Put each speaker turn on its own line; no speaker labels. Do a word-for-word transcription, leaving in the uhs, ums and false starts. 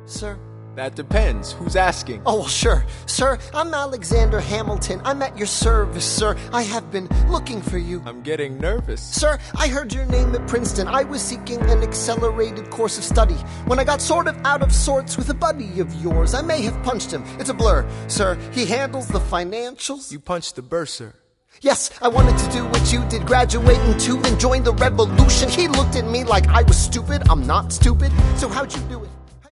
sir?
That depends. Who's asking?
Oh, well, sure. Sir, I'm Alexander Hamilton. I'm at your service, sir. I have been looking for you.
I'm getting nervous.
Sir, I heard your name at Princeton. I was seeking an accelerated course of study. When I got sort of out of sorts with a buddy of yours, I may have punched him. It's a blur. Sir, he handles the financials.
You punched the bursar.
Yes, I wanted to do what you did, graduating too and join the revolution. He looked at me like I was stupid. I'm not stupid. So how'd you do it?